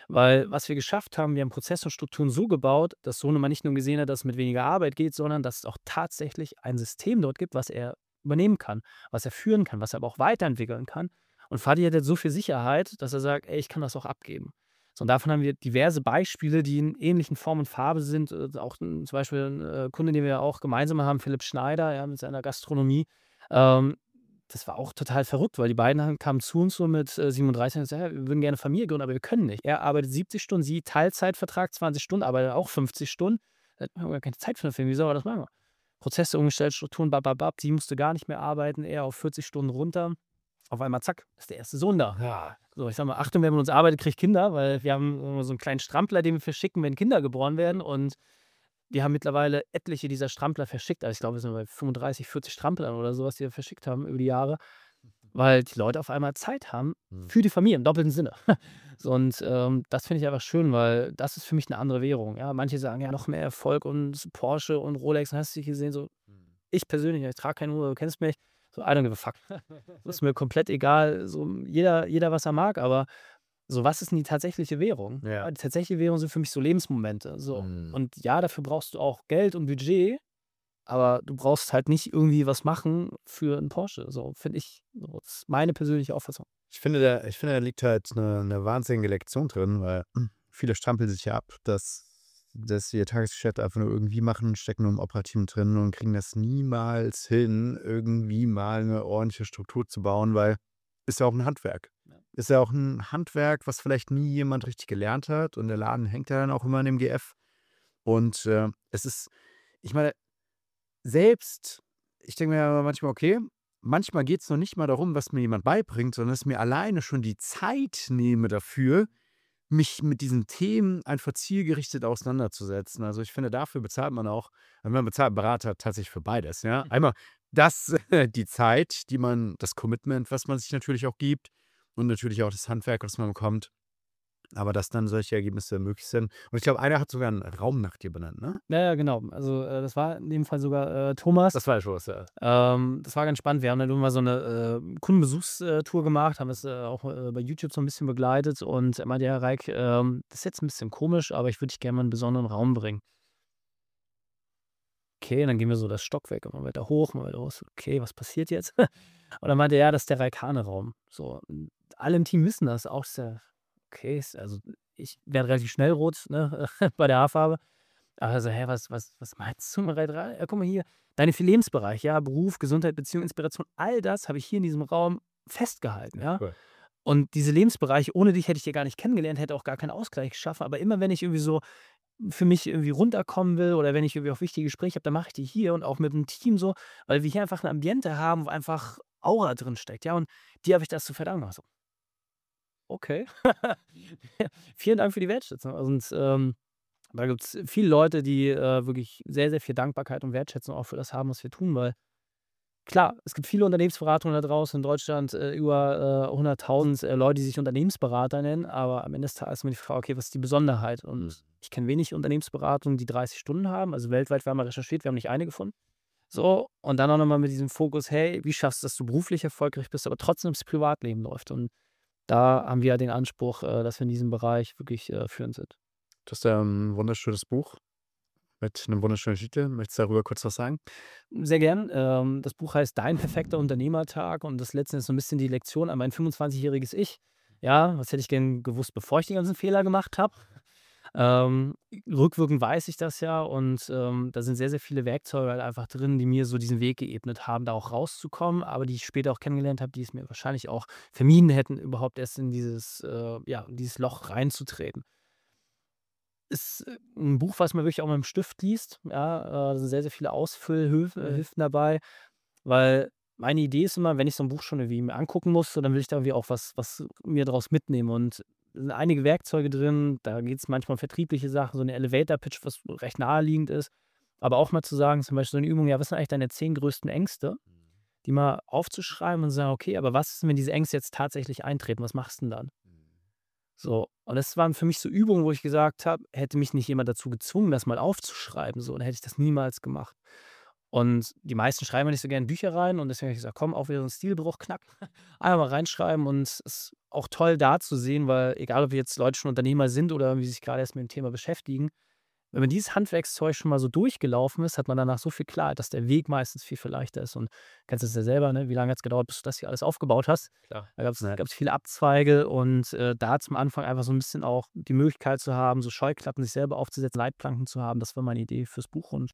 Weil was wir geschafft haben, wir haben Prozesse und Strukturen so gebaut, dass Sohnemann nicht nur gesehen hat, dass es mit weniger Arbeit geht, sondern dass es auch tatsächlich ein System dort gibt, was er übernehmen kann, was er führen kann, was er aber auch weiterentwickeln kann. Und Fadi hat jetzt so viel Sicherheit, dass er sagt, ey, ich kann das auch abgeben. So, und davon haben wir diverse Beispiele, die in ähnlichen Form und Farbe sind. Äh, Auch ein, zum Beispiel ein äh, Kunde, den wir ja auch gemeinsam haben, Philipp Schneider, ja, mit seiner Gastronomie. Ähm, das war auch total verrückt, weil die beiden haben- kamen zu uns so mit äh, siebenunddreißig und gesagt, ja, wir würden gerne Familie gründen, aber wir können nicht. Er arbeitet siebzig Stunden, sie Teilzeitvertrag, zwanzig Stunden, arbeitet auch fünfzig Stunden. Da haben wir gar keine Zeit für eine Familie, wie soll er das machen? Prozesse umgestellt, Strukturen, bababab. Sie musste gar nicht mehr arbeiten, eher auf vierzig Stunden runter. Auf einmal, zack, ist der erste Sohn da. Ja. So, ich sag mal, Achtung, wenn man uns arbeitet, kriegt Kinder, weil wir haben immer so einen kleinen Strampler, den wir verschicken, wenn Kinder geboren werden. Und wir haben mittlerweile etliche dieser Strampler verschickt. Also ich glaube, wir sind bei fünfunddreißig, vierzig Stramplern oder sowas, die wir verschickt haben über die Jahre, weil die Leute auf einmal Zeit haben Hm. für die Familie im doppelten Sinne. So, und ähm, das finde ich einfach schön, weil das ist für mich eine andere Währung. Ja, manche sagen ja noch mehr Erfolg und Porsche und Rolex, hast du nicht gesehen? So, ich persönlich, ich trage keine Uhr, du kennst mich, so, I don't give a fuck. Das ist mir komplett egal, so jeder, jeder, was er mag, aber so, was ist denn die tatsächliche Währung? Ja. Ja, die tatsächliche Währung sind für mich so Lebensmomente. So. Mhm. Und ja, dafür brauchst du auch Geld und Budget, aber du brauchst halt nicht irgendwie was machen für einen Porsche. So, finde ich, so, das ist meine persönliche Auffassung. Ich finde, da, ich finde, da liegt halt eine, eine wahnsinnige Lektion drin, weil viele strampeln sich ja ab, dass, dass sie ihr Tagesgeschäft einfach nur irgendwie machen, stecken nur im Operativen drin und kriegen das niemals hin, irgendwie mal eine ordentliche Struktur zu bauen, weil ist ja auch ein Handwerk. Ja. Ist ja auch ein Handwerk, was vielleicht nie jemand richtig gelernt hat und der Laden hängt ja dann auch immer an dem G F. Und äh, es ist, ich meine, selbst, ich denke mir ja manchmal, okay, manchmal geht es noch nicht mal darum, was mir jemand beibringt, sondern dass ich mir alleine schon die Zeit nehme dafür, mich mit diesen Themen einfach zielgerichtet auseinanderzusetzen. Also ich finde, dafür bezahlt man auch, also man bezahlt einen Berater tatsächlich für beides. Ja? Einmal das, die Zeit, die man, das Commitment, was man sich natürlich auch gibt und natürlich auch das Handwerk, was man bekommt. Aber dass dann solche Ergebnisse möglich sind. Und ich glaube, einer hat sogar einen Raum nach dir benannt, ne? Ja, ja, genau. Also äh, das war in dem Fall sogar äh, Thomas. Das war ja schon was, ja. Ähm, das war ganz spannend. Wir haben dann irgendwann mal so eine äh, Kundenbesuchstour gemacht, haben es äh, auch äh, bei YouTube so ein bisschen begleitet und er meinte, ja, Reik, ähm, das ist jetzt ein bisschen komisch, aber ich würde dich gerne mal in einen besonderen Raum bringen. Okay, und dann gehen wir so das Stockwerk immer weiter hoch, mal weiter hoch. So, okay, was passiert jetzt? Und dann meinte er, ja, das ist der Raikane-Raum. So, und alle im Team wissen das auch. Sehr, okay, ist- also ich werde relativ schnell rot, ne, bei der Haarfarbe. Also, hä, was, was, was meinst du mit Reiterei? Ja, guck mal hier, deine vier Lebensbereiche, ja, Beruf, Gesundheit, Beziehung, Inspiration, all das habe ich hier in diesem Raum festgehalten, ja. Cool. Und diese Lebensbereiche, ohne dich hätte ich dir gar nicht kennengelernt, hätte auch gar keinen Ausgleich geschaffen. Aber immer wenn ich irgendwie so für mich irgendwie runterkommen will oder wenn ich irgendwie auch wichtige Gespräche habe, dann mache ich die hier und auch mit dem Team so, weil wir hier einfach ein Ambiente haben, wo einfach Aura drin steckt, ja. Und dir habe ich das zu verdanken. Also, okay. Vielen Dank für die Wertschätzung. Und ähm, da gibt es viele Leute, die äh, wirklich sehr, sehr viel Dankbarkeit und Wertschätzung auch für das haben, was wir tun, weil klar, es gibt viele Unternehmensberatungen da draußen in Deutschland, äh, über äh, hunderttausend äh, Leute, die sich Unternehmensberater nennen, aber am Ende des Tages ist mir die Frage, okay, was ist die Besonderheit? Mhm. Und ich kenne wenig Unternehmensberatungen, die dreißig Stunden haben, also weltweit, wir haben mal recherchiert, wir haben nicht eine gefunden. So, und dann auch nochmal mit diesem Fokus, hey, wie schaffst du, dass du beruflich erfolgreich bist, aber trotzdem das Privatleben läuft? Und da haben wir ja den Anspruch, äh, dass wir in diesem Bereich wirklich äh, führend sind. Du hast ja ein wunderschönes Buch mit einem wunderschönen Titel. Möchtest du darüber kurz was sagen? Sehr gern. Ähm, das Buch heißt Dein perfekter Unternehmertag und das letzte ist so ein bisschen die Lektion an mein fünfundzwanzigjähriges Ich. Ja, was hätte ich gern gewusst, bevor ich die ganzen Fehler gemacht habe? Ähm, rückwirkend weiß ich das ja und ähm, da sind sehr, sehr viele Werkzeuge halt einfach drin, die mir so diesen Weg geebnet haben, da auch rauszukommen, aber die ich später auch kennengelernt habe, die es mir wahrscheinlich auch vermieden hätten, überhaupt erst in dieses, äh, ja, in dieses Loch reinzutreten. Ist äh, 'n Buch, was man wirklich auch mit 'm Stift liest, ja, äh, da sind sehr, sehr viele Ausfüllhilfen Mhm. Hilfen dabei, weil meine Idee ist immer, wenn ich so 'n Buch schon irgendwie mir angucken muss, so, dann will ich da irgendwie auch was was mir draus mitnehmen und da sind einige Werkzeuge drin, da geht's manchmal um vertriebliche Sachen, so 'ne Elevator-Pitch, was recht naheliegend ist, aber auch mal zu sagen, zum Beispiel so 'ne Übung: „Ja, was sind eigentlich deine zehn größten Ängste?“ Die mal aufzuschreiben und sagen: „Okay, aber was ist denn, wenn diese Ängste jetzt tatsächlich eintreten? Was machst 'n dann?“ So, und das waren für mich so Übungen, wo ich gesagt habe, hätte mich nicht jemand dazu gezwungen, das mal aufzuschreiben, so, dann hätte ich das niemals gemacht. Und die meisten schreiben ja nicht so gerne Bücher rein und deswegen habe ich gesagt: „Komm, auch wieder so 'n Stilbruch, knack, einfach mal reinschreiben." Und es ist auch toll da zu sehen, weil egal, ob jetzt Leute schon Unternehmer sind oder irgendwie sich gerade erst mit dem Thema beschäftigen, wenn man dieses Handwerkszeug schon mal so durchgelaufen ist, hat man danach so viel Klarheit, dass der Weg meistens viel, viel leichter ist. Und kennst es ja selber, ne? Wie lange hat's gedauert, bis du das hier alles aufgebaut hast? Klar. Da gab's Ja. gab's viele Abzweige und, äh, da zum Anfang einfach so ein bisschen auch die Möglichkeit zu haben, so Scheuklappen sich selber aufzusetzen, Leitplanken zu haben, das war meine Idee fürs Buch und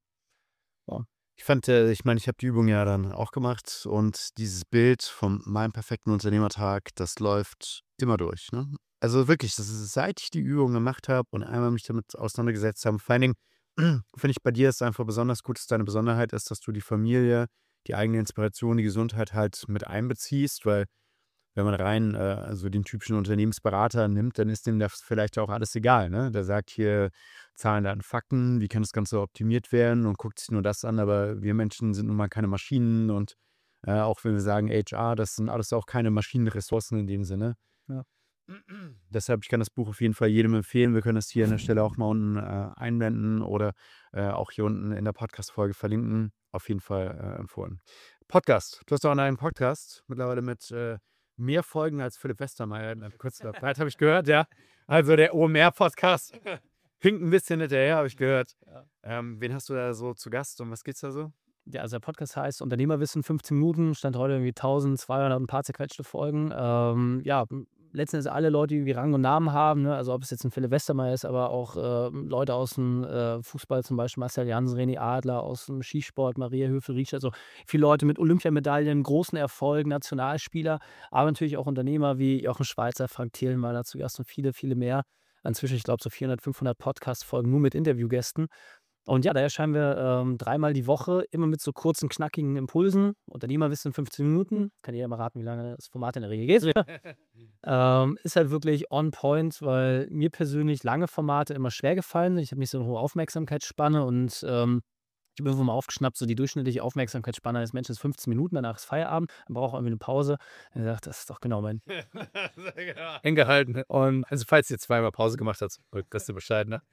ja. Ich fand, äh, ich meine, ich habe die Übung ja dann auch gemacht und dieses Bild von meinem perfekten Unternehmertag, das läuft immer durch, ne? Also wirklich, das ist, seit ich die Übung gemacht habe und einmal mich damit auseinandergesetzt habe, vor allen Dingen finde ich bei dir ist einfach besonders gut, dass deine Besonderheit ist, dass du die Familie, die eigene Inspiration, die Gesundheit halt mit einbeziehst, weil wenn man rein, äh, also den typischen Unternehmensberater nimmt, dann ist dem das vielleicht auch alles egal, ne? Der sagt hier Zahlen, Daten, Fakten, wie kann das Ganze optimiert werden und guckt sich nur das an, aber wir Menschen sind nun mal keine Maschinen und äh, auch wenn wir sagen H R, das sind alles auch keine Maschinenressourcen in dem Sinne. Ja. Deshalb, ich kann das Buch auf jeden Fall jedem empfehlen. Wir können das hier an der Stelle auch mal unten äh, einblenden oder äh, auch hier unten in der Podcast-Folge verlinken. Auf jeden Fall äh, empfohlen. Podcast. Du hast auch einen Podcast, mittlerweile mit äh, mehr Folgen als Philipp Westermeier in einer kurzen Zeit, habe ich gehört, ja. Also der O M R-Podcast. Hinkt ein bisschen hinterher, habe ich gehört. Ja. Ähm, wen hast du da so zu Gast und was geht's da so? Ja, also der Podcast heißt Unternehmerwissen fünfzehn Minuten, stand heute irgendwie eintausendzweihundert und ein paar zerquetschte Folgen. Ähm, ja, m- letzten Endes alle Leute, die irgendwie Rang und Namen haben, ne? Also ob es jetzt ein Philipp Westermeier ist, aber auch ähm, Leute aus dem äh, Fußball, zum Beispiel Marcel Jansen, René Adler, aus dem Skisport, Maria Höfel-Riesch, also viele Leute mit Olympiamedaillen, großen Erfolgen, Nationalspieler, aber natürlich auch Unternehmer wie Jochen Schweizer, Frank Thelen war da zu Gast und viele, viele mehr. Inzwischen, ich glaube, so vierhundert, fünfhundert Podcast-Folgen nur mit Interviewgästen. Und ja, da erscheinen wir ähm, dreimal die Woche, immer mit so kurzen, knackigen Impulsen. Unternehmerwissen in fünfzehn Minuten. Kann jeder mal raten, wie lange das Format in der Regel geht. Ähm, ist halt wirklich on point, weil mir persönlich lange Formate immer schwer gefallen sind. Ich habe nicht so eine hohe Aufmerksamkeitsspanne und ähm, ich habe irgendwo mal aufgeschnappt, so die durchschnittliche Aufmerksamkeitsspanne eines Menschen ist fünfzehn Minuten, danach ist Feierabend, dann braucht er irgendwie eine Pause. Und ich dachte, das ist doch genau mein. Eng gehalten. Und also falls ihr zweimal Pause gemacht habt, dass du Bescheid, ne?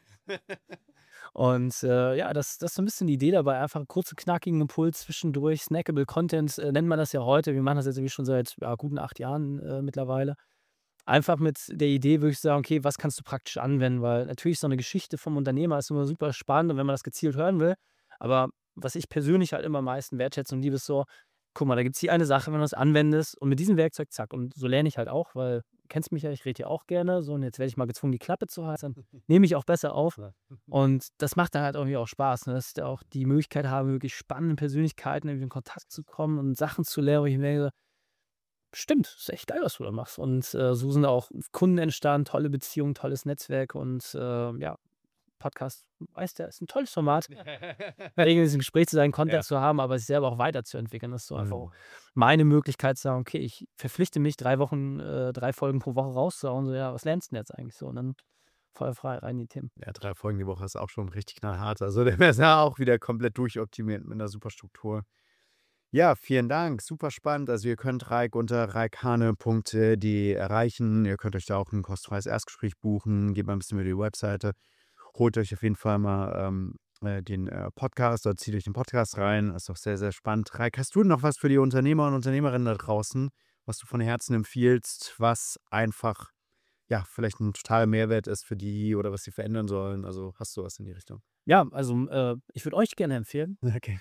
Und äh, ja, das, das ist so ein bisschen die Idee dabei, einfach kurze, knackigen Impuls zwischendurch, snackable Content, äh, nennt man das ja heute. Wir machen das jetzt irgendwie schon seit ja, guten acht Jahren äh, mittlerweile. Einfach mit der Idee würde ich sagen, okay, was kannst du praktisch anwenden? Weil natürlich so eine Geschichte vom Unternehmer ist immer super spannend und wenn man das gezielt hören will. Aber was ich persönlich halt immer am meisten wertschätze und liebe, ist so, guck mal, da gibt es hier eine Sache, wenn du das anwendest und mit diesem Werkzeug, zack. Und so lerne ich halt auch, weil du kennst mich ja, ich rede ja auch gerne. So, und jetzt werde ich mal gezwungen, die Klappe zu halten. Dann nehme ich auch besser auf. Ja. Und das macht dann halt irgendwie auch Spaß, ne? Dass ich da auch die Möglichkeit habe, wirklich spannenden Persönlichkeiten irgendwie in Kontakt zu kommen und Sachen zu lernen, wo ich mir denke, stimmt, ist echt geil, was du da machst. Und äh, so sind auch Kunden entstanden, tolle Beziehungen, tolles Netzwerk und äh, ja, Podcast, weißt du, ist ein tolles Format, regelmäßig im Gespräch zu sein, Content Ja. zu haben, aber sich selber auch weiterzuentwickeln. Das ist so einfach Mhm. auch meine Möglichkeit zu sagen, okay, ich verpflichte mich, drei Wochen, äh, drei Folgen pro Woche rauszuhauen. So, ja, was lernst du denn jetzt eigentlich so? Und dann voll frei rein in die Themen. Ja, drei Folgen die Woche ist auch schon richtig knallhart. Also der ist ja auch wieder komplett durchoptimiert mit einer super Struktur. Ja, vielen Dank. Super spannend. Also ihr könnt Raik unter reikhane punkt de erreichen. Ihr könnt euch da auch ein kostenfreies Erstgespräch buchen. Geht mal ein bisschen über die Webseite. Holt euch auf jeden Fall mal ähm, äh, den äh, Podcast oder zieht euch den Podcast rein. Ist doch sehr, sehr spannend. Raik, hast du noch was für die Unternehmer und Unternehmerinnen da draußen, was du von Herzen empfiehlst, was einfach, ja, vielleicht ein totaler Mehrwert ist für die oder was sie verändern sollen? Also hast du was in die Richtung? Ja, also äh, ich würde euch gerne empfehlen, Okay.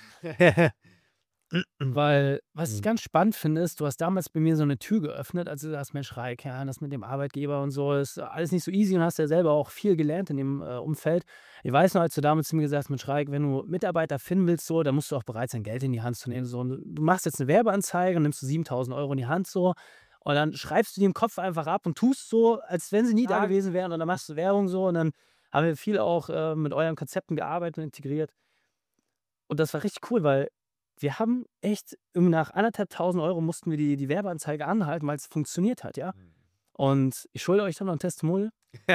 weil was ich Mhm. ganz spannend finde, ist, du hast damals bei mir so eine Tür geöffnet, als du sagst, Mensch, Raik, ja, das mit dem Arbeitgeber und so ist alles nicht so easy und hast ja selber auch viel gelernt in dem äh, Umfeld. Ich weiß noch, als du damals zu mir gesagt hast, Mensch, Raik, wenn du Mitarbeiter finden willst, so, dann musst du auch bereit sein, Geld in die Hand zu nehmen. So, und du machst jetzt eine Werbeanzeige und nimmst du siebentausend Euro in die Hand so und dann schreibst du die im Kopf einfach ab und tust so, als wenn sie nie da Ja. gewesen wären und dann machst du Werbung so und dann haben wir viel auch äh, mit euren Konzepten gearbeitet und integriert. Und das war richtig cool, weil wir haben echt irgendwie nach anderthalbtausend Euro mussten wir die, die Werbeanzeige anhalten, weil es funktioniert hat, ja. Und ich schulde euch dann noch ein Testimonial.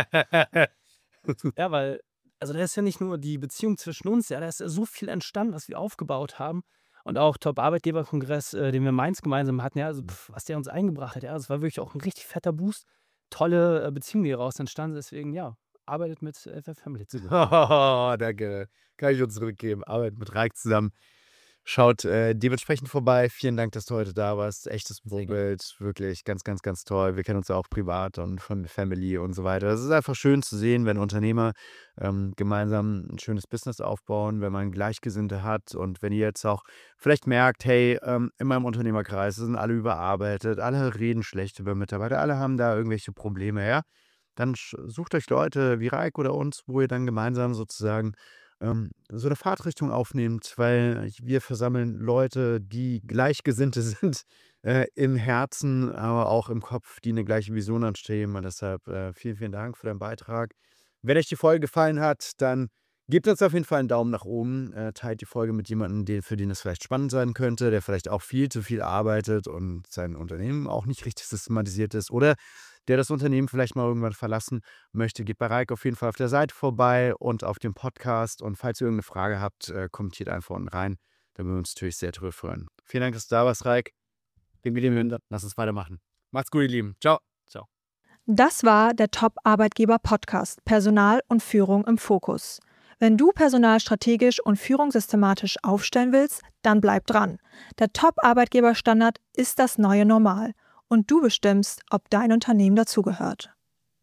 Ja, weil, also da ist ja nicht nur die Beziehung zwischen uns, ja, da ist ja so viel entstanden, was wir aufgebaut haben. Und auch Top-Arbeitgeber-Kongress, äh, den wir in Mainz gemeinsam hatten, ja, also pf, was der uns eingebracht hat, ja, das war wirklich auch ein richtig fetter Boost. Tolle äh, Beziehung, die daraus entstanden ist. Deswegen, ja, arbeitet mit F F Family zusammen. Oh, danke. Kann ich uns zurückgeben. Arbeit mit Raik zusammen. Schaut äh, dementsprechend vorbei. Vielen Dank, dass du heute da warst. Echtes Sehr gerne. Vorbild, wirklich ganz, ganz, ganz toll. Wir kennen uns ja auch privat und von Family und so weiter. Es ist einfach schön zu sehen, wenn Unternehmer ähm, gemeinsam ein schönes Business aufbauen, wenn man Gleichgesinnte hat und wenn ihr jetzt auch vielleicht merkt, hey, ähm, in meinem Unternehmerkreis sind alle überarbeitet, alle reden schlecht über Mitarbeiter, alle haben da irgendwelche Probleme, ja, dann sch- sucht euch Leute wie Raik oder uns, wo ihr dann gemeinsam sozusagen ähm, so eine Fahrtrichtung aufnehmt, weil wir versammeln Leute, die Gleichgesinnte sind, äh, im Herzen, aber auch im Kopf, die eine gleiche Vision anstreben. Und deshalb äh, vielen, vielen Dank für deinen Beitrag. Wenn euch die Folge gefallen hat, dann gebt uns auf jeden Fall einen Daumen nach oben. Äh, teilt die Folge mit jemandem, den, für den es vielleicht spannend sein könnte, der vielleicht auch viel zu viel arbeitet und sein Unternehmen auch nicht richtig systematisiert ist oder der das Unternehmen vielleicht mal irgendwann verlassen möchte. Geht bei Raik auf jeden Fall auf der Seite vorbei und auf dem Podcast. Und falls ihr irgendeine Frage habt, äh, kommentiert einfach unten rein. Da würden wir uns natürlich sehr drüber freuen. Vielen Dank, dass du da warst, Raik. Den Video hören, lass uns weitermachen. Macht's gut, ihr Lieben. Ciao. Ciao. Das war der Top-Arbeitgeber-Podcast Personal und Führung im Fokus. Wenn du Personal strategisch und Führung systematisch aufstellen willst, dann bleib dran. Der Top-Arbeitgeber-Standard ist das neue Normal und du bestimmst, ob dein Unternehmen dazugehört.